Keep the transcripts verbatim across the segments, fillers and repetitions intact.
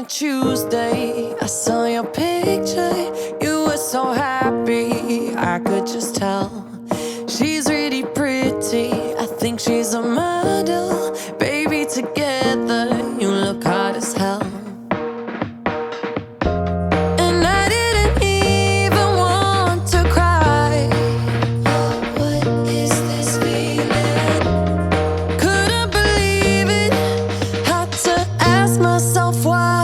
Tuesday, I saw your picture. You were so happy, I could just tell. She's really pretty, I think she's a model. Baby, together, you look hot as hell. And I didn't even want to cry. What is this feeling? Couldn't believe it, had to ask myself why.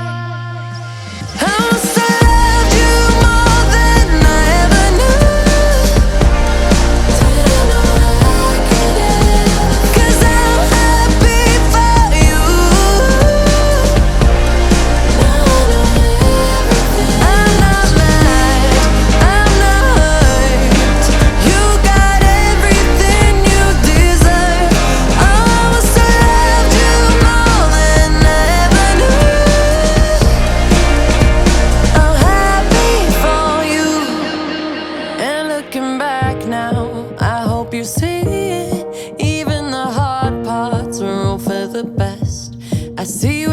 Looking back now, I hope you see it. Even the hard parts are all for the best. I see